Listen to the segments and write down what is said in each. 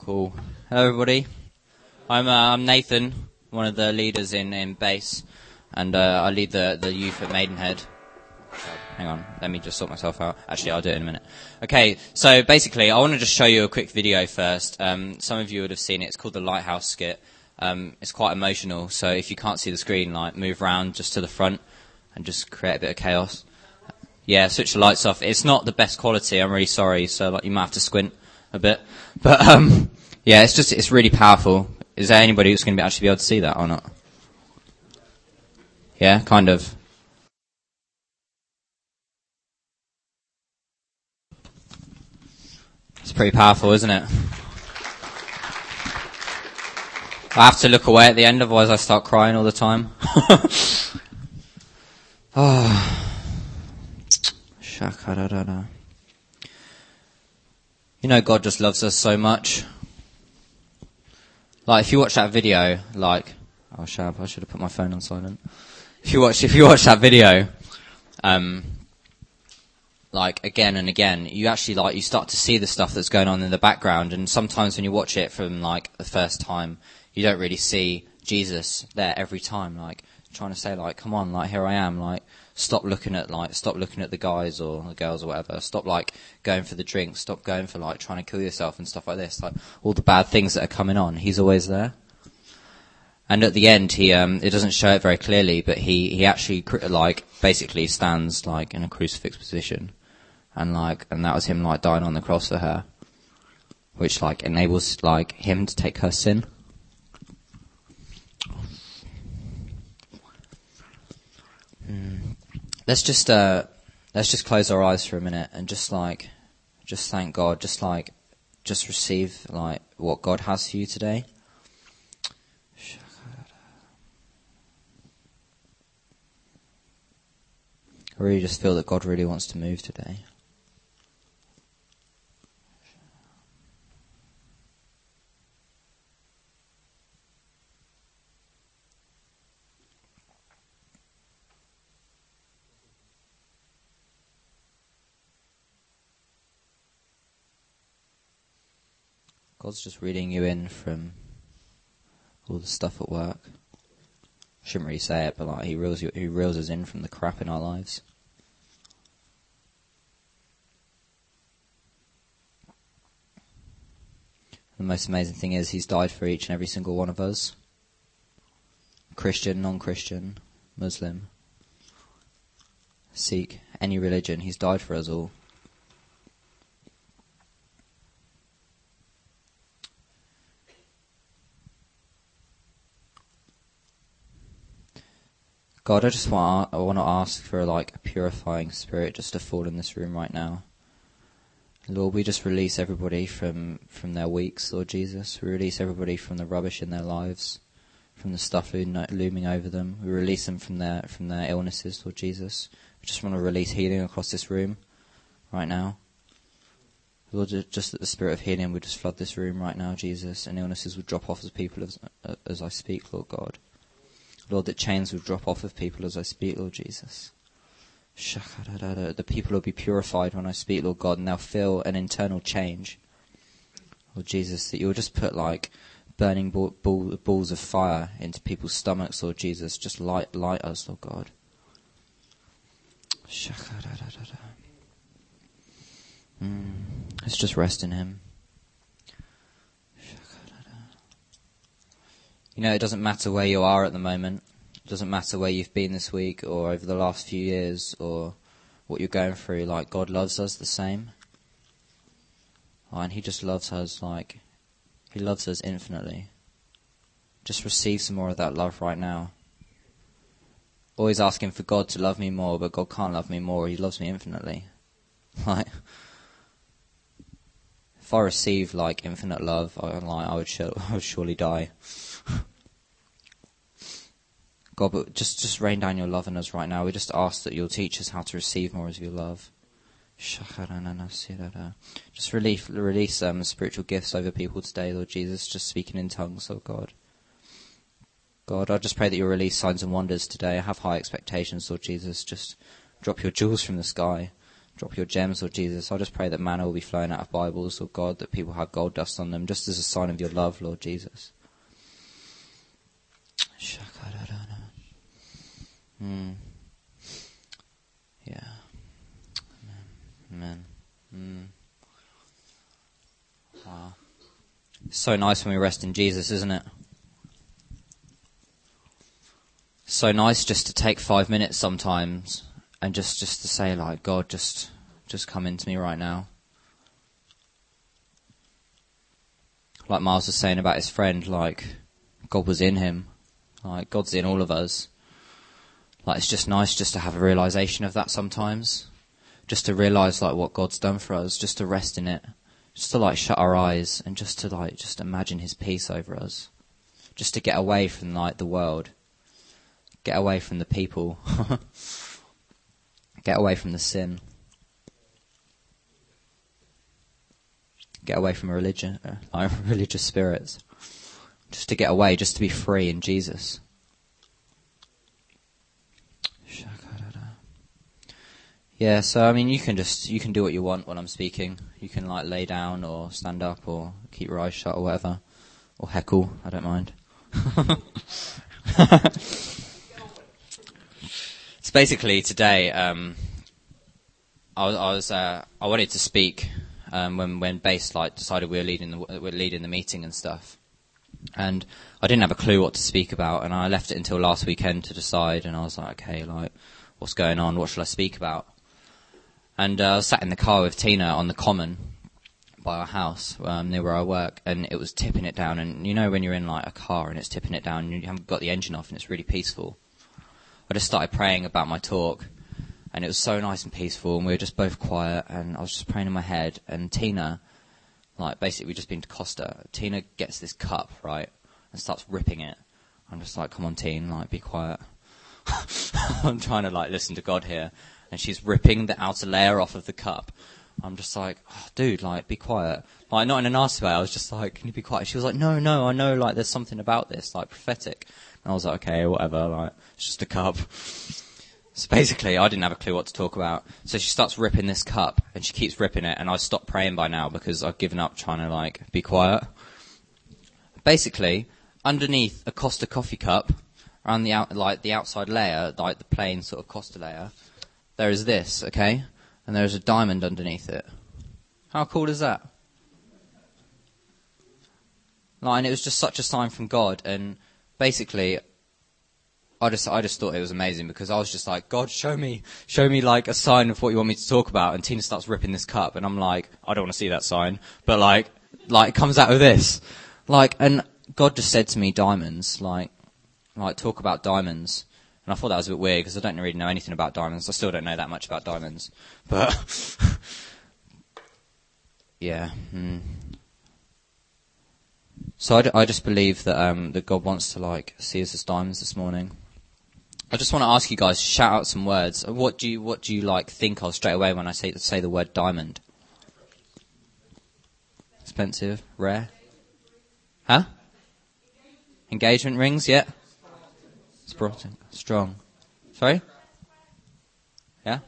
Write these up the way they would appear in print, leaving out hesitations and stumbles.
Cool. Hello, everybody. I'm Nathan, one of the leaders in bass, and I lead the youth at Maidenhead. Hang on, let me just sort myself out. Actually, I'll do it in a minute. Okay, so basically, I want to just show you a quick video first. Some of you would have seen it. It's called the Lighthouse skit. It's quite emotional, so if you can't see the screen, like, move around just to the front and just create a bit of chaos. Yeah, switch the lights off. It's not the best quality, I'm really sorry, so like you might have to squint a bit. But yeah, it's really powerful. Is there anybody who's going to actually be able to see that or not? Yeah, kind of. It's pretty powerful, isn't it? I have to look away at the end, otherwise I start crying all the time. Oh. Shakadadada. You know, God just loves us so much. Like, if you watch that video, like, oh, Shab, I should have put my phone on silent. If you watch that video, like, again and again, you actually, like, you start to see the stuff that's going on in the background, and sometimes when you watch it from, like, the first time, you don't really see Jesus there every time, like, trying to say, like, come on, like, here I am, like, stop looking at the guys or the girls or whatever, stop, like, going for the drinks, stop going for, like, trying to kill yourself and stuff like this, like, all the bad things that are coming on, he's always there. And at the end, he, it doesn't show it very clearly, but he actually, like, basically stands, like, in a crucifix position, and that was him, like, dying on the cross for her, which, like, enables, like, him to take her sin. Let's just close our eyes for a minute and just thank God, just receive, like, what God has for you today. I really just feel that God really wants to move today. God's just reading you in from all the stuff at work. I shouldn't really say it, but like he reels us in from the crap in our lives. The most amazing thing is he's died for each and every single one of us. Christian, non-Christian, Muslim, Sikh, any religion, he's died for us all. God, I want to ask for, like, a purifying spirit just to fall in this room right now. Lord, we just release everybody from their weeks, Lord Jesus. We release everybody from the rubbish in their lives, from the stuff looming over them. We release them from their illnesses, Lord Jesus. We just want to release healing across this room right now. Lord, just that the spirit of healing would just flood this room right now, Jesus, and illnesses would drop off as people as I speak, Lord God. Lord, that chains will drop off of people as I speak, Lord Jesus. The people will be purified when I speak, Lord God, and they'll feel an internal change. Lord Jesus, that you'll just put, like, burning balls of fire into people's stomachs, Lord Jesus. Just light us, Lord God. Let's just rest in him. You know, it doesn't matter where you are at the moment. It doesn't matter where you've been this week or over the last few years or what you're going through. Like, God loves us the same. And he just loves us, like, he loves us infinitely. Just receive some more of that love right now. Always asking for God to love me more, but God can't love me more. He loves me infinitely. Like, if I received, like, infinite love, I would surely die. God, but just rain down your love on us right now. We just ask that you'll teach us how to receive more of your love. Just release spiritual gifts over people today, Lord Jesus, just speaking in tongues, oh God. God, I just pray that you'll release signs and wonders today. I have high expectations, Lord Jesus. Just drop your jewels from the sky. Drop your gems, Lord Jesus. I just pray that manna will be flowing out of Bibles, Lord God, that people have gold dust on them, just as a sign of your love, Lord Jesus. Yeah. Amen. Wow. It's so nice when we rest in Jesus, isn't it? So nice just to take 5 minutes sometimes and just to say, like, God, just come into me right now. Like Miles was saying about his friend, like, God was in him. Like, God's in all of us. Like, it's just nice just to have a realization of that sometimes. Just to realize, like, what God's done for us. Just to rest in it. Just to, like, shut our eyes and just to, like, just imagine his peace over us. Just to get away from, like, the world. Get away from the people. Get away from the sin. Get away from religion, like religious spirits. Just to get away, just to be free in Jesus. Yeah, so I mean, you can do what you want when I'm speaking. You can like lay down or stand up or keep your eyes shut or whatever, or heckle. I don't mind. So basically, today I wanted to speak when Base like decided we're leading the meeting and stuff, and I didn't have a clue what to speak about, and I left it until last weekend to decide, and I was like, okay, like, what's going on? What should I speak about? And I was sat in the car with Tina on the common by our house near where I work, and it was tipping it down. And you know when you're in like a car and it's tipping it down and you haven't got the engine off and it's really peaceful. I just started praying about my talk, and it was so nice and peaceful, and we were just both quiet, and I was just praying in my head. And Tina, like basically we'd just been to Costa. Tina gets this cup, right, and starts ripping it. I'm just like, come on, Tina, like be quiet. I'm trying to like listen to God here. And she's ripping the outer layer off of the cup. I'm just like, oh, dude, like, be quiet. Like, not in a nasty way. I was just like, can you be quiet? She was like, no, I know, like, there's something about this, like, prophetic. And I was like, okay, whatever, like, it's just a cup. So basically, I didn't have a clue what to talk about. So she starts ripping this cup, and she keeps ripping it, and I stopped praying by now because I've given up trying to, like, be quiet. Basically, underneath a Costa coffee cup, around the outside layer, like the plain sort of Costa layer, there is this, okay? And there's a diamond underneath it. How cool is that? Like, and it was just such a sign from God. And basically, I just thought it was amazing because I was just like, God, show me like a sign of what you want me to talk about. And Tina starts ripping this cup, and I'm like, I don't want to see that sign. But like it comes out of this. Like, and God just said to me, diamonds, like talk about diamonds. And I thought that was a bit weird because I don't really know anything about diamonds. I still don't know that much about diamonds. But, yeah. So I just believe that that God wants to, like, see us as diamonds this morning. I just want to ask you guys, shout out some words. What do you like, think of straight away when I say the word diamond? Expensive? Rare? Huh? Engagement rings, yeah. Sporting. Strong. Sorry? Yeah?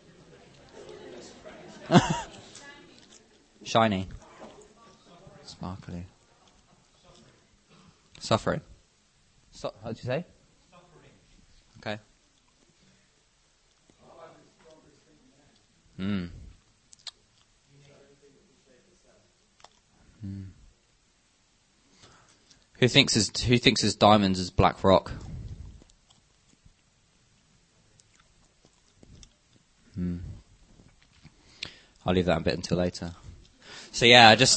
Shiny. Sparkly. Suffering. What did you say? Okay. Who thinks his diamonds is black rock? I'll leave that a bit until later. So yeah, I just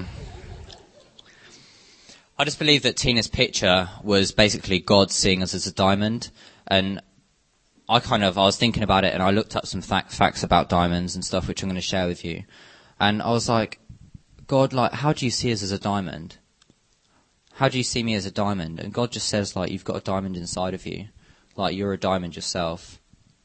believe that Tina's picture was basically God seeing us as a diamond, and I was thinking about it, and I looked up some facts about diamonds and stuff, which I'm going to share with you. And I was like, God, like, how do you see us as a diamond? How do you see me as a diamond? And God just says, like, you've got a diamond inside of you, like you're a diamond yourself.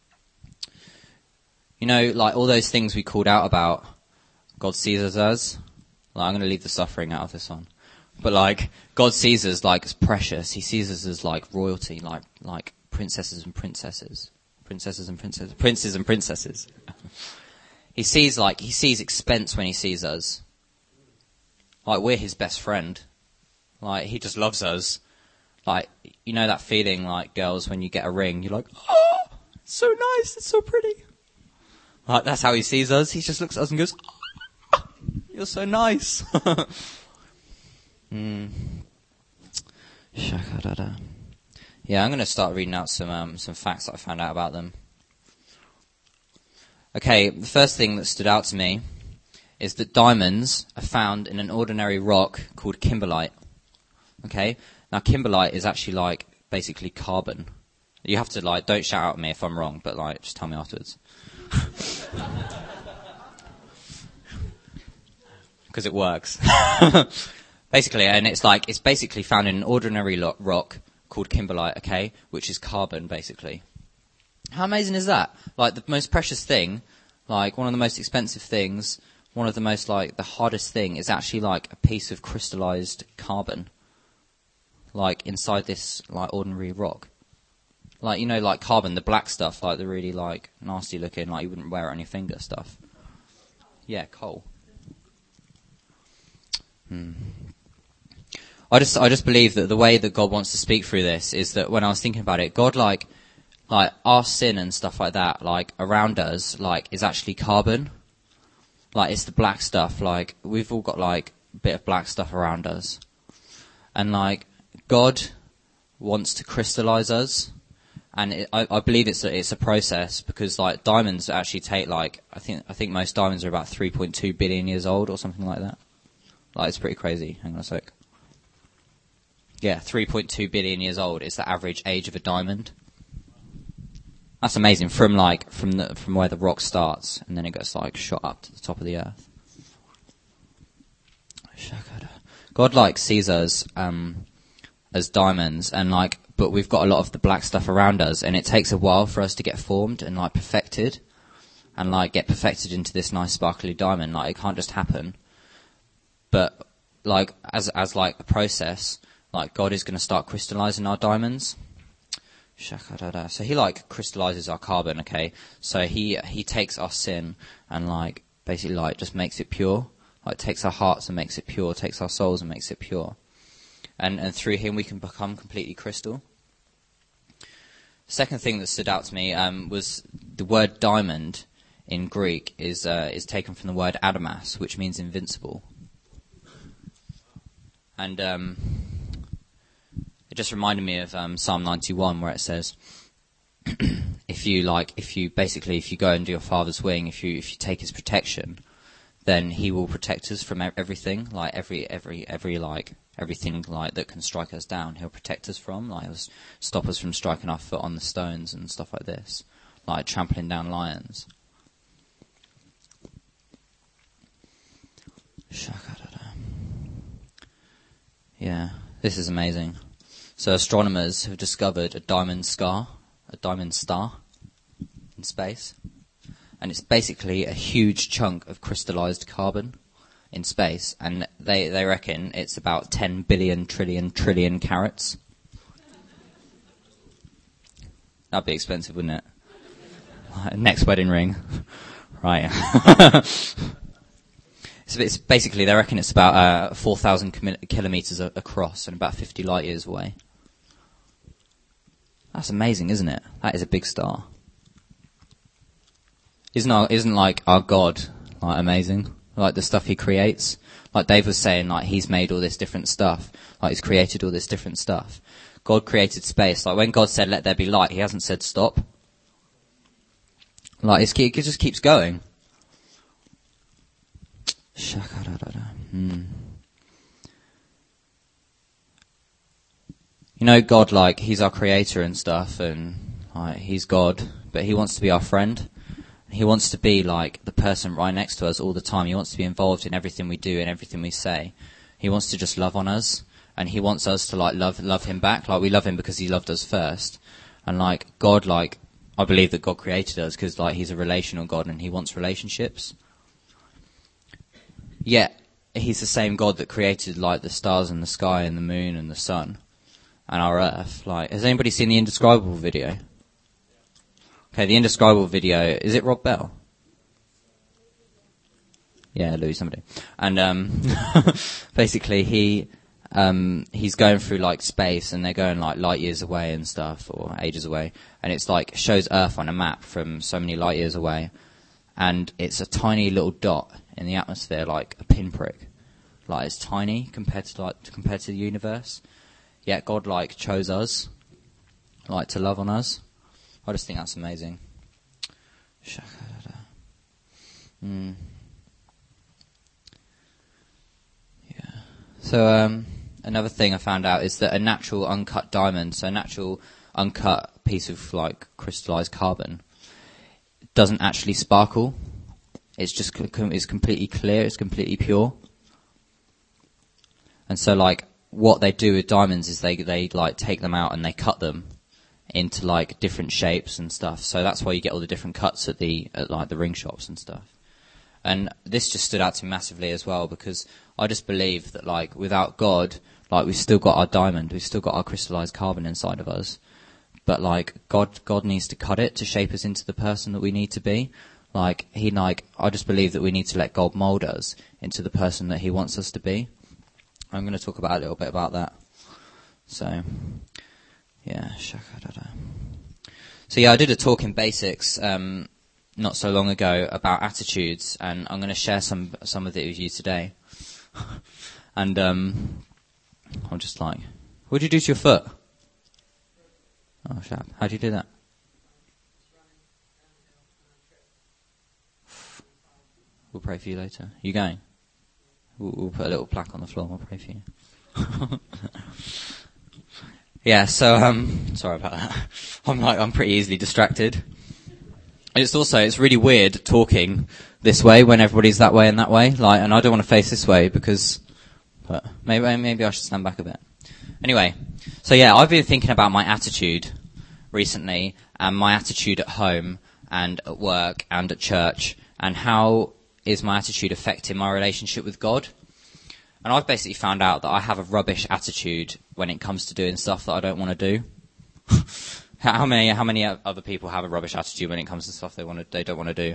You know, like all those things we called out about, God sees us as. Like, I'm going to leave the suffering out of this one. But like, God sees us like as precious. He sees us as like royalty, like princes and princesses. He sees expense when he sees us. Like, we're his best friend. Like, he just loves us. Like, you know that feeling, like, girls, when you get a ring, you're like, oh, it's so nice, it's so pretty. Like, that's how he sees us. He just looks at us and goes, oh, you're so nice. Shakadada. Yeah, I'm going to start reading out some facts that I found out about them. Okay, the first thing that stood out to me is that diamonds are found in an ordinary rock called kimberlite. Okay? Now, kimberlite is actually, like, basically carbon. You have to, like, don't shout out at me if I'm wrong, but, like, just tell me afterwards. Because it works. Basically, and it's basically found in an ordinary rock called kimberlite, okay? Which is carbon, basically. How amazing is that? Like, the most precious thing, like, one of the most expensive things, one of the most, like, the hardest thing is actually, like, a piece of crystallized carbon. Like, inside this, like, ordinary rock. Like, you know, like carbon, the black stuff, like the really, like, nasty looking, like you wouldn't wear it on your finger stuff. Yeah, coal. I just believe that the way that God wants to speak through this is that when I was thinking about it, God, like our sin and stuff like that, like, around us, like, is actually carbon. Like, it's the black stuff, like, we've all got, like, a bit of black stuff around us. And, like, God wants to crystallize us. And I believe it's a process, because, like, diamonds actually take, like, I think most diamonds are about 3.2 billion years old or something like that. Like, it's pretty crazy. Hang on a sec. Yeah, 3.2 billion years old is the average age of a diamond. That's amazing. From where the rock starts, and then it gets, like, shot up to the top of the earth. God, like, sees us as diamonds, and, like, but we've got a lot of the black stuff around us, and it takes a while for us to get formed and, like, perfected, and, like, get perfected into this nice sparkly diamond. Like, it can't just happen. But, like, as like a process, like, God is going to start crystallizing our diamonds. So he, like, crystallizes our carbon, okay? So he takes our sin and, like, basically, like, just makes it pure. Like, takes our hearts and makes it pure, takes our souls and makes it pure. And through him we can become completely crystal. The second thing that stood out to me was the word diamond in Greek is taken from the word adamas, which means invincible. And it just reminded me of Psalm 91, where it says, if you go under your Father's wing, if you take his protection, then he will protect us from everything, like everything like that can strike us down. He'll protect us from, like, he'll stop us from striking our foot on the stones and stuff like this, like trampling down lions. Yeah, this is amazing. So astronomers have discovered a diamond star in space. And it's basically a huge chunk of crystallized carbon in space. And they reckon it's about 10 billion trillion carats. That'd be expensive, wouldn't it? Next wedding ring. Right. It's basically, they reckon it's about 4,000 kilometers across and about 50 light years away. That's amazing, isn't it? That is a big star. Isn't like our God, like, amazing? Like, the stuff he creates. Like Dave was saying, like, he's made all this different stuff. Like, he's created all this different stuff. God created space. Like, when God said, let there be light, he hasn't said stop. Like, it just keeps going. You know, God, like, he's our creator and stuff, and, like, he's God, but he wants to be our friend. He wants to be, like, the person right next to us all the time. He wants to be involved in everything we do and everything we say. He wants to just love on us, and he wants us to, like, love him back. Like, we love him because he loved us first. And, like, God, like, I believe that God created us because, like, he's a relational God and he wants relationships. Yet, he's the same God that created, like, the stars and the sky and the moon and the sun and our earth. Like, has anybody seen the Indescribable video? Okay, the Indescribable video, is it Rob Bell? Yeah, Louis somebody. And basically he's going through like space, and they're going like light years away and stuff, or ages away, and it's like shows Earth on a map from so many light years away, and it's a tiny little dot in the atmosphere, like a pinprick. Like it's tiny compared to the universe. Yet God like chose us, like to love on us. I just think that's amazing. Yeah. So another thing I found out is that a natural uncut diamond, so a natural uncut piece of like crystallized carbon, doesn't actually sparkle. It's just it's completely clear. It's completely pure. And so like what they do with diamonds is they like take them out and they cut them into like different shapes and stuff. So that's why you get all the different cuts at like the ring shops and stuff. And this just stood out to me massively as well, because I just believe that like without God, like we've still got our diamond, we've still got our crystallized carbon inside of us. But like God needs to cut it to shape us into the person that we need to be. I just believe that we need to let God mold us into the person that he wants us to be. I'm going to talk about a little bit about that. So, yeah. So yeah, I did a talk in Basics not so long ago about attitudes, and I'm going to share some of it with you today. And I'm just like, what did you do to your foot? Oh, shap. How do you do that? We'll pray for you later. You going? We'll put a little plaque on the floor. We'll pray for you. Yeah. So sorry about that. I'm pretty easily distracted. It's really weird talking this way when everybody's that way and that way. Like, and I don't want to face this way but maybe I should stand back a bit. Anyway, so yeah, I've been thinking about my attitude recently, and my attitude at home and at work and at church, and how is my attitude affecting my relationship with God? And I've basically found out that I have a rubbish attitude when it comes to doing stuff that I don't want to do. How many other people have a rubbish attitude when it comes to stuff they don't want to do?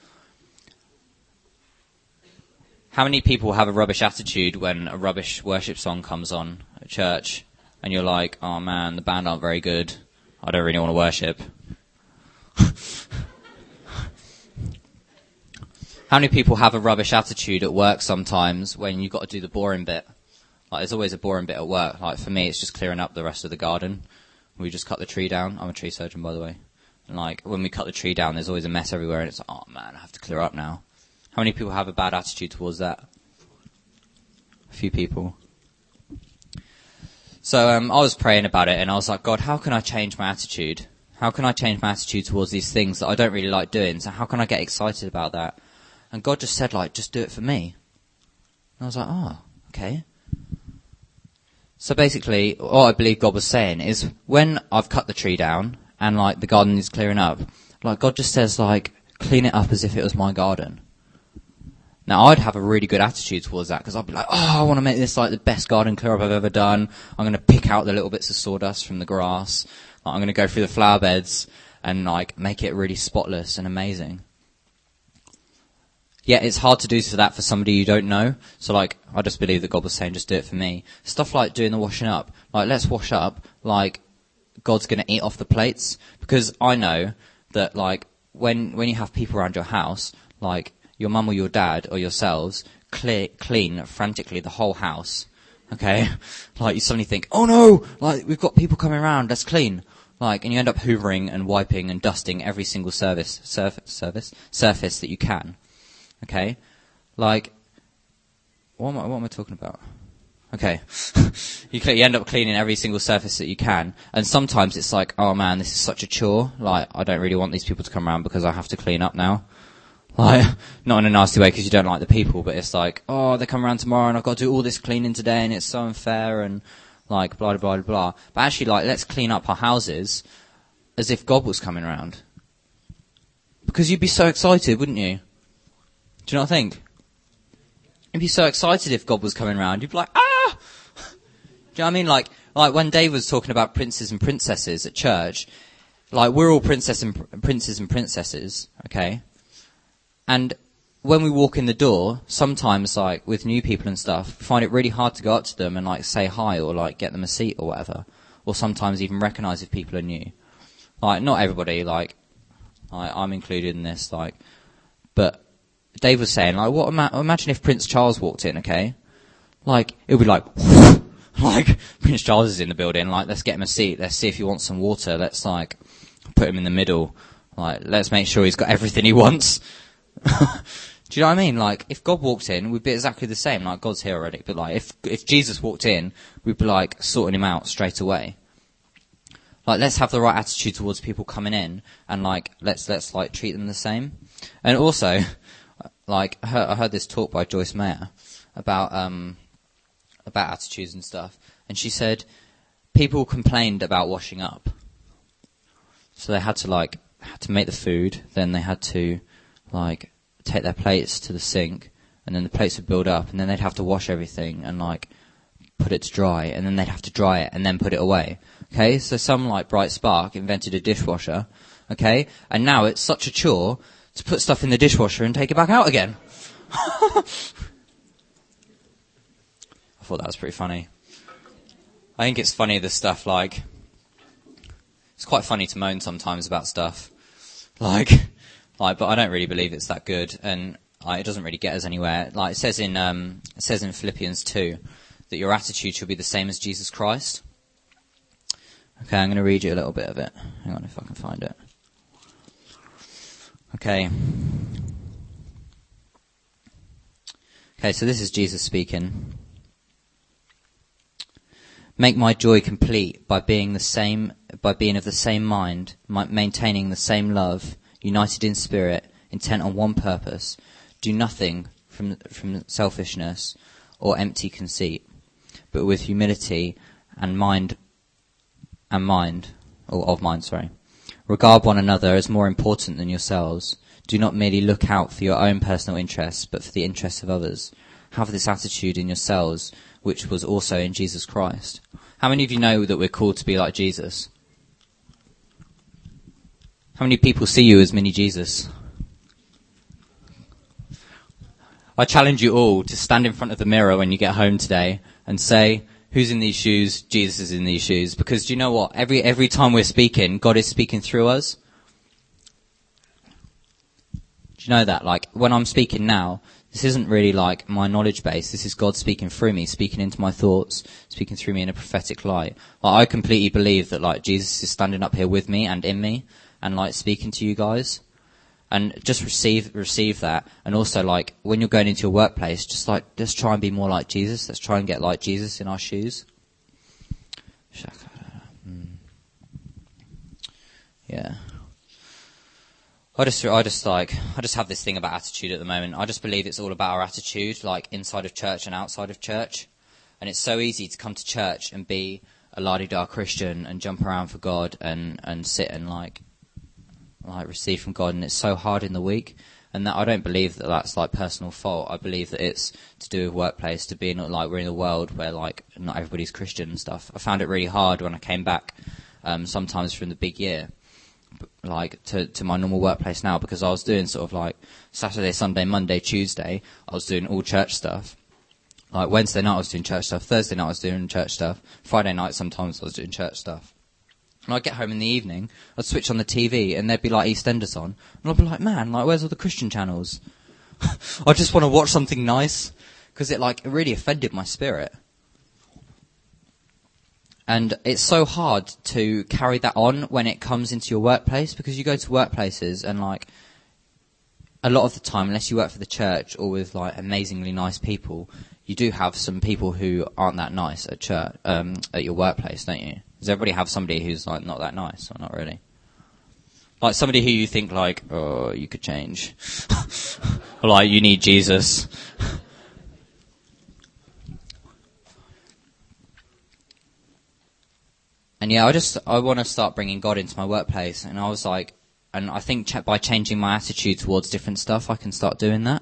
How many people have a rubbish attitude when a rubbish worship song comes on at church, and you're like, oh man, the band aren't very good, I don't really want to worship? How many people have a rubbish attitude at work sometimes when you've got to do the boring bit? Like, there's always a boring bit at work. Like, for me, it's just clearing up the rest of the garden. We just cut the tree down. I'm a tree surgeon, by the way. And, like, when we cut the tree down, there's always a mess everywhere, and it's like, oh, man, I have to clear up now. How many people have a bad attitude towards that? A few people. So I was praying about it, and I was like, God, how can I change my attitude? How can I change my attitude towards these things that I don't really like doing? So how can I get excited about that? And God just said, like, just do it for me. And I was like, oh, okay. So basically, what I believe God was saying is, when I've cut the tree down and, like, the garden is clearing up, like, God just says, like, clean it up as if it was my garden. Now, I'd have a really good attitude towards that, because I'd be like, oh, I want to make this, like, the best garden clear up I've ever done. I'm going to pick out the little bits of sawdust from the grass. Like, I'm going to go through the flower beds and, like, make it really spotless and amazing. Yeah, it's hard to do that for somebody you don't know. So, like, I just believe that God was saying, just do it for me. Stuff like doing the washing up. Like, let's wash up. Like, God's going to eat off the plates. Because I know that, like, when you have people around your house, like, your mum or your dad or yourselves clean frantically the whole house. Okay? Like, you suddenly think, oh no! Like, we've got people coming around, let's clean. Like, and you end up hoovering and wiping and dusting every single surface that you can. Okay, like, what am I talking about? Okay, you end up cleaning every single surface that you can, and sometimes it's like, oh man, this is such a chore. Like, I don't really want these people to come around because I have to clean up now. Like, not in a nasty way because you don't like the people, but it's like, oh, they come around tomorrow and I've got to do all this cleaning today, and it's so unfair, and like blah blah blah blah. But actually, like, let's clean up our houses as if God was coming around, because you'd be so excited, wouldn't you? Do you not think? You'd be so excited if God was coming around. You'd be like, ah! Do you know what I mean? Like when Dave was talking about princes and princesses at church, like, we're all princes and princesses, okay? And when we walk in the door, sometimes like with new people and stuff, we find it really hard to go up to them and like say hi or like get them a seat or whatever, or sometimes even recognise if people are new. Like not everybody, like I'm included in this, like, but Dave was saying like, imagine if Prince Charles walked in, okay? Like it would be like, like Prince Charles is in the building, like let's get him a seat, let's see if he wants some water, let's like put him in the middle, like let's make sure he's got everything he wants. Do you know what I mean? Like, if God walked in, we'd be exactly the same. Like, God's here already. But, like, if Jesus walked in, we'd be, like, sorting him out straight away. Like, let's have the right attitude towards people coming in. And, like, let's like, treat them the same. And also, like, I heard this talk by Joyce Meyer about attitudes and stuff. And she said, people complained about washing up. So they had to make the food. Then they had to, like, take their plates to the sink, and then the plates would build up, and then they'd have to wash everything and like put it to dry, and then they'd have to dry it and then put it away. Okay, so some like bright spark invented a dishwasher. Okay, and now it's such a chore to put stuff in the dishwasher and take it back out again. I thought that was pretty funny. I think it's funny, the stuff like, it's quite funny to moan sometimes about stuff like, but I don't really believe it's that good, and it doesn't really get us anywhere. Like it says in Philippians 2 that your attitude should be the same as Jesus Christ. Okay, I'm going to read you a little bit of it. Hang on if I can find it. Okay. Okay, so this is Jesus speaking. Make my joy complete by being of the same mind, maintaining the same love, united in spirit, intent on one purpose. Do nothing from selfishness or empty conceit, but with humility and of mind. Regard one another as more important than yourselves. Do not merely look out for your own personal interests, but for the interests of others. Have this attitude in yourselves, which was also in Jesus Christ. How many of you know that we're called to be like Jesus? How many people see you as mini Jesus? I challenge you all to stand in front of the mirror when you get home today and say, who's in these shoes? Jesus is in these shoes. Because do you know what? Every time we're speaking, God is speaking through us. Do you know that? Like, when I'm speaking now, this isn't really like my knowledge base. This is God speaking through me, speaking into my thoughts, speaking through me in a prophetic light. Like, I completely believe that like Jesus is standing up here with me and in me, and like speaking to you guys, and just receive that. And also like when you're going into your workplace, just like let's try and be more like Jesus. Let's try and get like Jesus in our shoes. Yeah. I just have this thing about attitude at the moment. I just believe it's all about our attitude, like inside of church and outside of church. And it's so easy to come to church and be a la-di-da Christian and jump around for God and sit and like receive from God, and it's so hard in the week. And that I don't believe that that's like personal fault. I believe that it's to do with workplace, to be not like we're in a world where like not everybody's Christian and stuff. I found it really hard when I came back, sometimes from the big year, like to my normal workplace now, because I was doing sort of like Saturday, Sunday, Monday, Tuesday, I was doing all church stuff. Like Wednesday night I was doing church stuff, Thursday night I was doing church stuff, Friday night sometimes I was doing church stuff. And I'd get home in the evening, I'd switch on the TV, and there'd be like EastEnders on. And I'd be like, man, like, where's all the Christian channels? I just want to watch something nice, because it really offended my spirit. And it's so hard to carry that on when it comes into your workplace, because you go to workplaces and like, a lot of the time, unless you work for the church or with like amazingly nice people, you do have some people who aren't that nice at church, at your workplace, don't you? Does everybody have somebody who's like not that nice, or not really? Like somebody who you think like, oh, you could change. Or like, you need Jesus. And yeah, I want to start bringing God into my workplace. And I was like, and I think by changing my attitude towards different stuff, I can start doing that.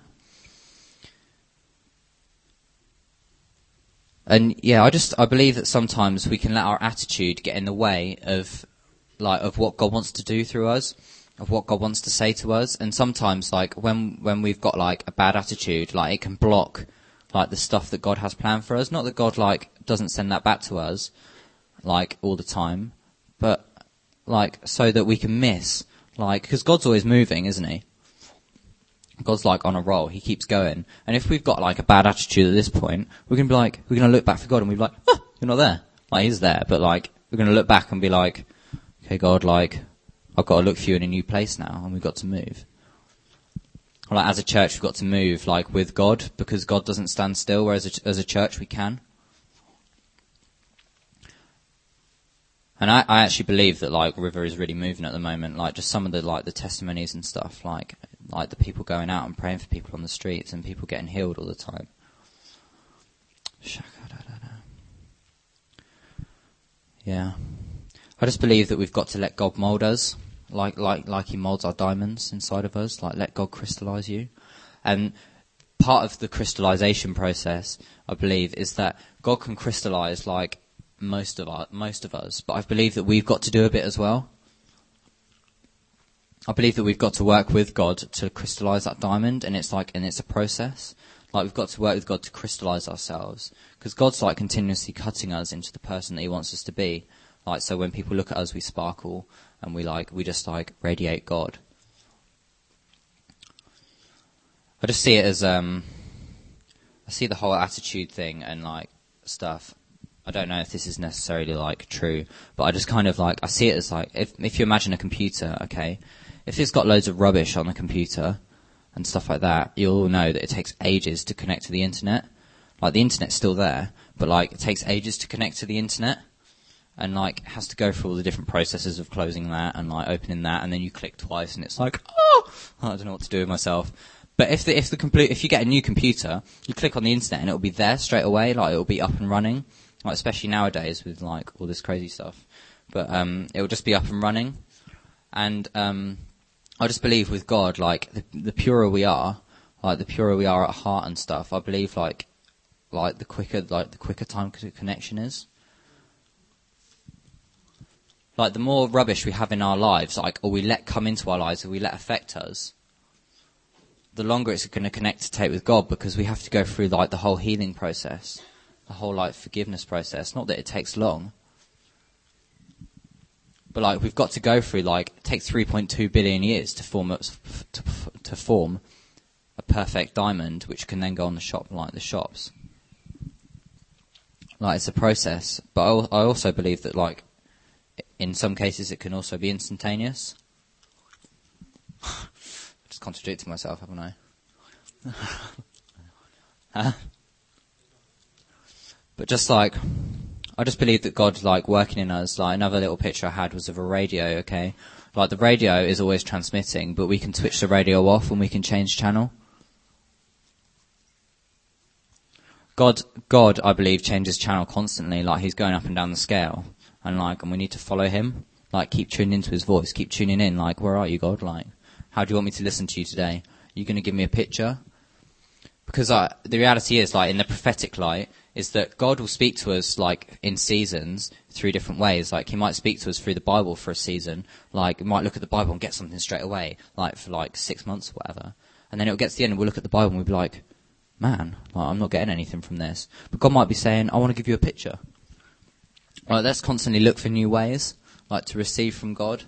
And yeah, I believe that sometimes we can let our attitude get in the way of what God wants to do through us. of what God wants to say to us. And sometimes, like, when we've got, like, a bad attitude, like, it can block, like, the stuff that God has planned for us. Not that God, like, doesn't send that back to us, like, all the time, but, like, so that we can miss, like, because God's always moving, isn't he? God's, like, on a roll. He keeps going. And if we've got, like, a bad attitude at this point, we're going to be like, we're going to look back for God and we'll be like, oh, you're not there. Like, he's there, but, like, we're going to look back and be like, okay, God, like, I've got to look for you in a new place now, and we've got to move. Like, as a church, we've got to move, like, with God, because God doesn't stand still, whereas as a church, we can. And I actually believe that, like, River is really moving at the moment, like, just some of the, like, the testimonies and stuff, like the people going out and praying for people on the streets, and people getting healed all the time. Yeah. I just believe that we've got to let God mould us. Like he molds our diamonds inside of us, like let God crystallize you. And part of the crystallization process, I believe, is that God can crystallize like most of us, but I believe that we've got to do a bit as well. I believe that we've got to work with God to crystallize that diamond, and it's a process. Like, we've got to work with God to crystallize ourselves, because God's like continuously cutting us into the person that he wants us to be. Like, so when people look at us, we sparkle, and we just radiate God. I just see it as, I see the whole attitude thing and like stuff. I don't know if this is necessarily like true, but I just kind of like, I see it as like, if you imagine a computer, okay, if it's got loads of rubbish on the computer and stuff like that, you'll know that it takes ages to connect to the internet. Like, the internet's still there, but like, it takes ages to connect to the internet. And like, has to go through all the different processes of closing that and like opening that, and then you click twice and it's like, oh, I don't know what to do with myself. But if you get a new computer, you click on the internet and it'll be there straight away, like it'll be up and running, like especially nowadays with like all this crazy stuff. But it'll just be up and running. And I just believe with God, like the purer we are, like the purer we are at heart and stuff, I believe like the quicker time connection is. Like, the more rubbish we have in our lives, like, or we let come into our lives, or we let affect us, the longer it's going to take with God, because we have to go through, like, the whole healing process, the whole, like, forgiveness process. Not that it takes long, but, like, we've got to go through, like, it takes 3.2 billion years to form a perfect diamond, which can then go on the shops. Like, it's a process, but I also believe that, like, in some cases, it can also be instantaneous. Just contradicting myself, haven't I? Huh? But just like, I just believe that God's like working in us. Like, another little picture I had was of a radio, okay? Like, the radio is always transmitting, but we can switch the radio off and we can change channel. God, I believe, changes channel constantly. Like, he's going up and down the scale. And we need to follow him. Like, keep tuning into his voice. Keep tuning in. Like, where are you, God? Like, how do you want me to listen to you today? Are you going to give me a picture? Because the reality is, like, in the prophetic light, is that God will speak to us, like, in seasons, through different ways. Like, he might speak to us through the Bible for a season. Like, we might look at the Bible and get something straight away, like, for, like, 6 months or whatever. And then it'll get to the end and we'll look at the Bible and we'll be like, man, like, I'm not getting anything from this. But God might be saying, I want to give you a picture. Like, let's constantly look for new ways, like, to receive from God.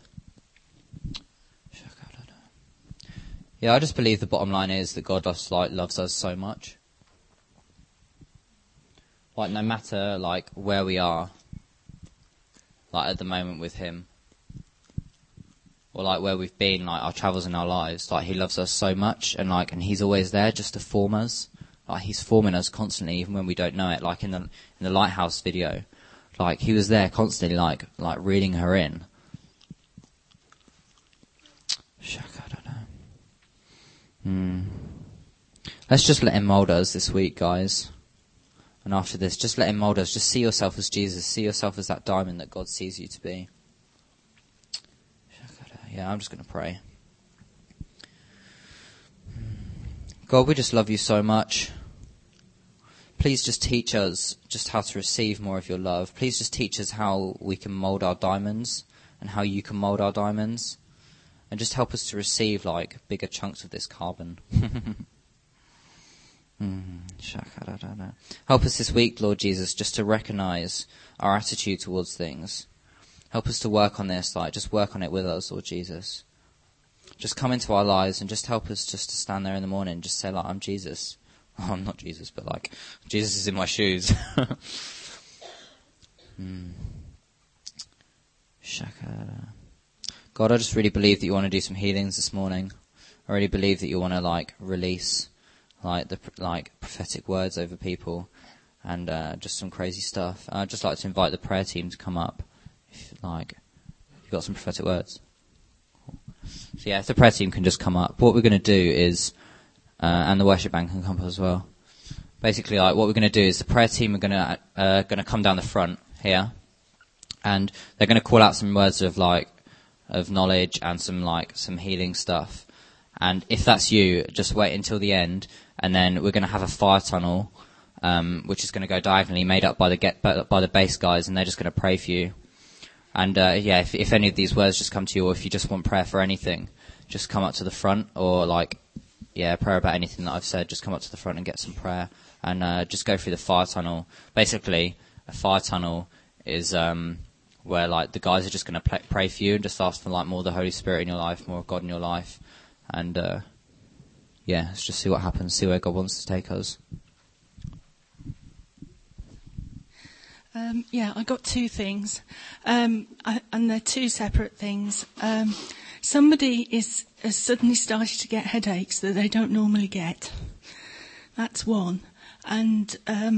Yeah, I just believe the bottom line is that God loves us so much. Like, no matter, like, where we are, like, at the moment with him, or, like, where we've been, like, our travels in our lives, like, he loves us so much, and he's always there just to form us. Like, he's forming us constantly, even when we don't know it. Like, in the Lighthouse video, like, he was there constantly, like reeling her in. Let's just let him mould us this week, guys. And after this, just let him mould us. Just see yourself as Jesus. See yourself as that diamond that God sees you to be. Yeah, I'm just going to pray. God, we just love you so much. Please just teach us just how to receive more of your love. Please just teach us how we can mould our diamonds and how you can mould our diamonds. and just help us to receive like bigger chunks of this carbon. Help us this week, Lord Jesus, just to recognize our attitude towards things. Help us to work on this, like just work on it with us, Lord Jesus. Just come into our lives and just help us just to stand there in the morning and just say, like, I'm Jesus. Oh, I'm not Jesus, but like, Jesus is in my shoes. God, I just really believe that you want to do some healings this morning. I really believe that you want to like release like the prophetic words over people and just some crazy stuff. I'd just like to invite the prayer team to come up if you've got some prophetic words. So yeah, if the prayer team can just come up. What we're going to do is, and the worship band can come up as well. Basically, like what we're going to do is the prayer team are going to come down the front here, and they're going to call out some words of knowledge and some healing stuff. And if that's you, just wait until the end, and then we're going to have a fire tunnel, which is going to go diagonally, made up by the bass guys, and they're just going to pray for you. And if any of these words just come to you, or if you just want prayer for anything, just come up to the front, or prayer about anything that I've said, just come up to the front and get some prayer, and just go through the fire tunnel. Basically, a fire tunnel is where the guys are just going to pray for you and just ask for more of the Holy Spirit in your life, more of God in your life, and let's just see what happens, see where God wants to take us. I got two things, and they're two separate things. Somebody has suddenly started to get headaches that they don't normally get. That's one. And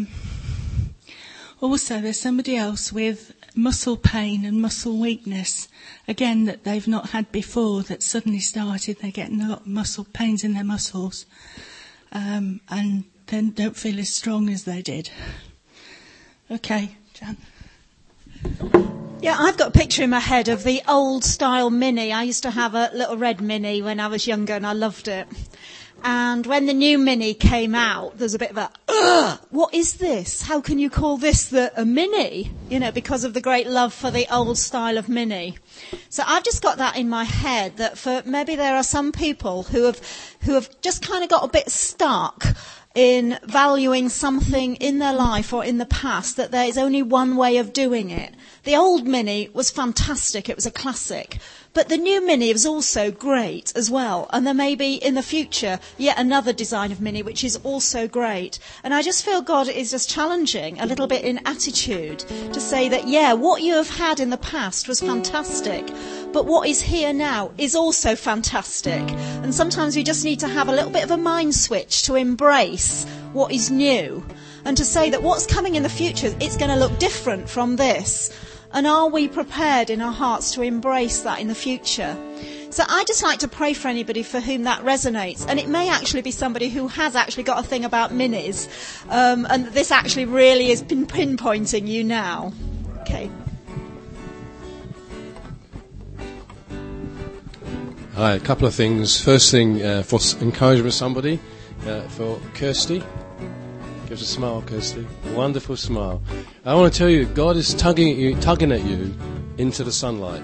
also there's somebody else with muscle pain and muscle weakness, again, that they've not had before, that suddenly started. They're getting a lot of muscle pains in their muscles, and then don't feel as strong as they did. Okay, Jan. Yeah, I've got a picture in my head of the old style Mini. I used to have a little red Mini when I was younger and I loved it. And when the new Mini came out, there's a bit of a, ugh, what is this? How can you call this a Mini? Because of the great love for the old style of Mini. So I've just got that in my head, that maybe there are some people who have just kind of got a bit stuck in valuing something in their life or in the past, that there is only one way of doing it. The old Mini was fantastic, it was a classic. But the new Mini is also great as well. And there may be in the future yet another design of Mini which is also great. And I just feel God is just challenging a little bit in attitude to say that, what you have had in the past was fantastic, but what is here now is also fantastic. And sometimes we just need to have a little bit of a mind switch to embrace what is new and to say that what's coming in the future, it's going to look different from this. And are we prepared in our hearts to embrace that in the future? So I just like to pray for anybody for whom that resonates. And it may actually be somebody who has actually got a thing about minis. And this actually really has been pinpointing you now. Okay. Hi, a couple of things. First thing, for encouragement, somebody, for Kirsty. Give us a smile, Kirsty. A wonderful smile. I want to tell you, God is tugging at you into the sunlight.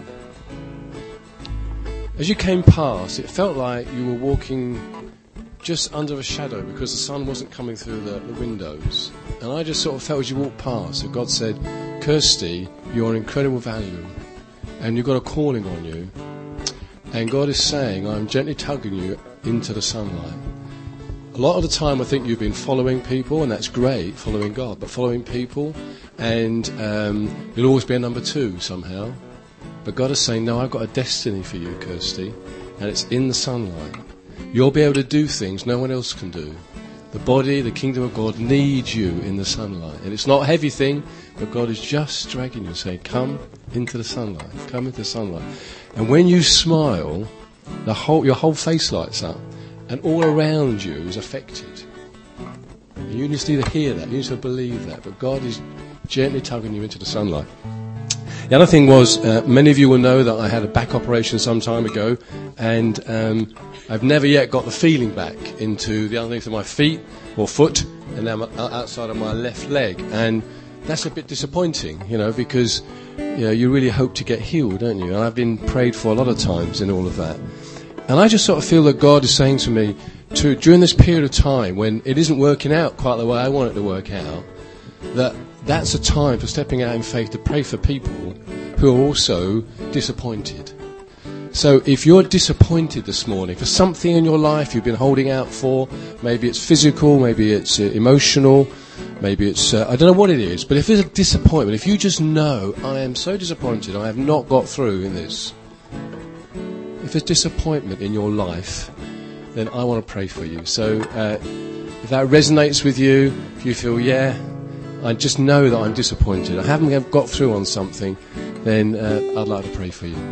As you came past, it felt like you were walking just under a shadow because the sun wasn't coming through the windows. And I just sort of felt as you walked past, that God said, Kirsty, you're incredible value, and you've got a calling on you. And God is saying, I'm gently tugging you into the sunlight. A lot of the time I think you've been following people, and that's great, following God, but following people, and you'll always be a number two somehow. But God is saying, no, I've got a destiny for you, Kirsty, and it's in the sunlight. You'll be able to do things no one else can do. The body, the kingdom of God needs you in the sunlight. And it's not a heavy thing, but God is just dragging you, saying, come into the sunlight, come into the sunlight. And when you smile, your whole face lights up. And all around you is affected. And you just need to hear that. You need to believe that. But God is gently tugging you into the sunlight. The other thing was, many of you will know that I had a back operation some time ago. And I've never yet got the feeling back into the underneath of my feet or foot. And now outside of my left leg. And that's a bit disappointing, because you really hope to get healed, don't you? And I've been prayed for a lot of times in all of that. And I just sort of feel that God is saying to me, during this period of time when it isn't working out quite the way I want it to work out, that's a time for stepping out in faith to pray for people who are also disappointed. So if you're disappointed this morning for something in your life you've been holding out for, maybe it's physical, maybe it's emotional, maybe it's, I don't know what it is, but if there's a disappointment, if you just know, I am so disappointed, I have not got through in this. If there's disappointment in your life, then I want to pray for you. So if that resonates with you, if you feel, yeah, I just know that I'm disappointed, I haven't got through on something, then I'd like to pray for you.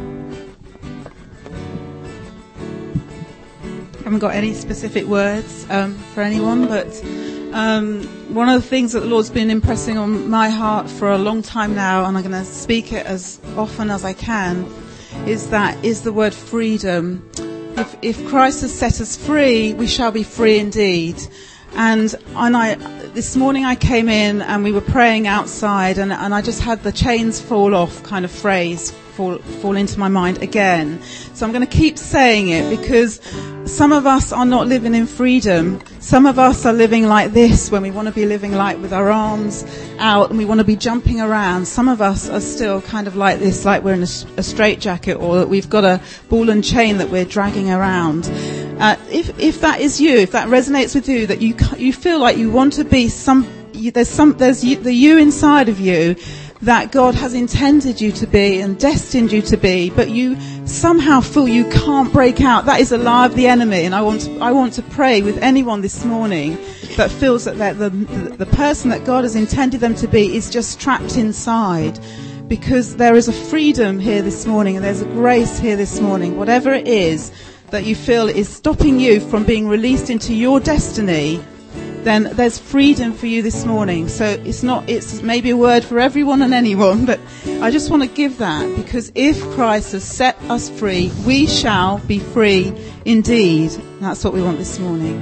I haven't got any specific words for anyone, but one of the things that the Lord's been impressing on my heart for a long time now, and I'm going to speak it as often as I can, is the word freedom. If Christ has set us free, we shall be free indeed. And this morning I came in and we were praying outside, and I just had the chains fall off kind of phrase fall into my mind again. So I'm going to keep saying it, because some of us are not living in freedom. Some of us are living like this when we want to be living like with our arms out and we want to be jumping around. Some of us are still kind of like this, like we're in a straitjacket, or that we've got a ball and chain that we're dragging around. If that is you, if that resonates with you, that you feel like you want to be there's the you inside of you that God has intended you to be and destined you to be, but you somehow feel you can't break out. That is a lie of the enemy, and I want to pray with anyone this morning that feels that the person that God has intended them to be is just trapped inside, because there is a freedom here this morning and there's a grace here this morning. Whatever it is that you feel is stopping you from being released into your destiny, then there's freedom for you this morning. So it's maybe a word for everyone and anyone, but I just want to give that, because if Christ has set us free, we shall be free indeed. That's what we want this morning.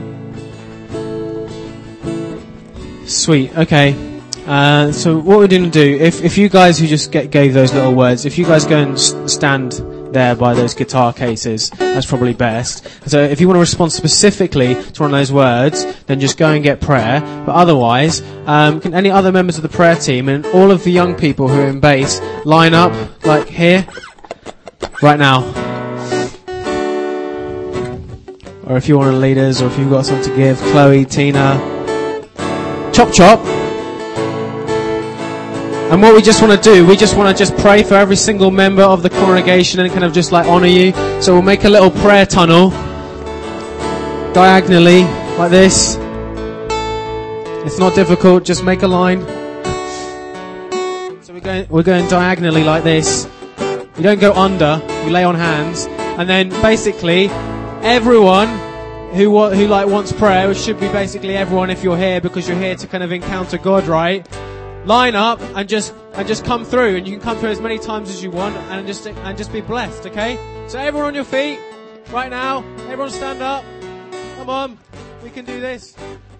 Sweet. Okay. So what we're going to do, if you guys who just gave those little words, if you guys go and stand there by those guitar cases, that's probably best. So if you want to respond specifically to one of those words, then just go and get prayer. But otherwise, can any other members of the prayer team and all of the young people who are in bass line up like here right now? Or if you want to lead us, or if you've got something to give, Chloe, Tina, chop. And what we just want to do, we just want to just pray for every single member of the congregation and kind of just like honour you. So we'll make a little prayer tunnel diagonally like this. It's not difficult, just make a line. So we're going diagonally like this. You don't go under, you lay on hands, and then basically everyone who like wants prayer, which should be basically everyone if you're here, because you're here to kind of encounter God, right? Line up and just come through, and you can come through as many times as you want, and just be blessed, okay? So everyone on your feet right now, everyone stand up. Come on, we can do this.